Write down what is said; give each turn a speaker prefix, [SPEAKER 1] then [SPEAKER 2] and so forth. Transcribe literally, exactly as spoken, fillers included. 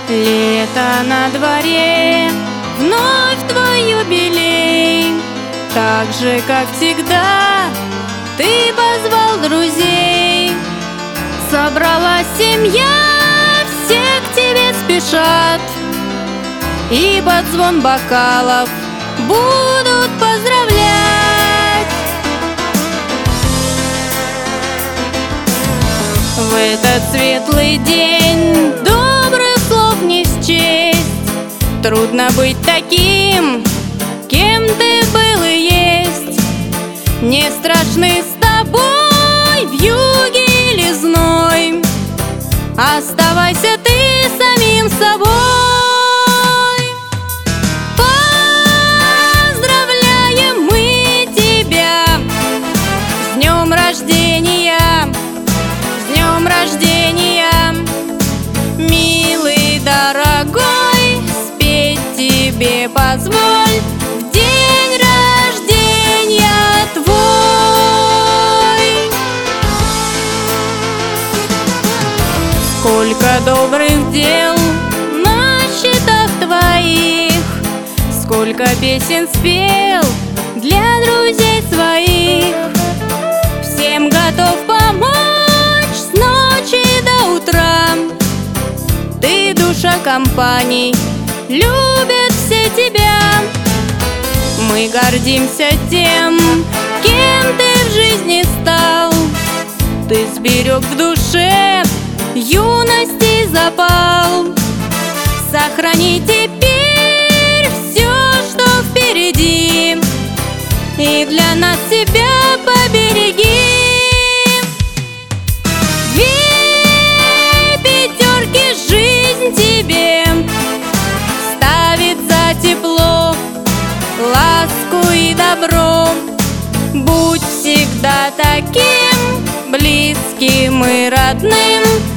[SPEAKER 1] Лето на дворе, вновь твой юбилей. Так же, как всегда, ты позвал друзей. Собралась семья, все к тебе спешат, и под звон бокалов будут поздравлять. В этот светлый день добрых слов не счесть. Трудно быть таким, кем ты был и есть. Не страшны с тобой вьюги или зной. Оставайся ты самим собой. Поздравляем мы тебя с днем рождения, с днем рождения, милый, дорогой, спеть тебе позволь в день рождения твой. Сколько добрых дел на счетах твоих, сколько песен спел для друзей своих. Всем готов помочь с ночи до утра. Ты душа компаний, любят все тебя. Мы гордимся тем, кем ты в жизни стал. Ты сберег в душе юности запал. Сохрани теперь все, что впереди, и для нас себя побереги. Две пятерки жизнь тебе ставит за тепло, ласку и добро. Будь всегда таким близким и родным.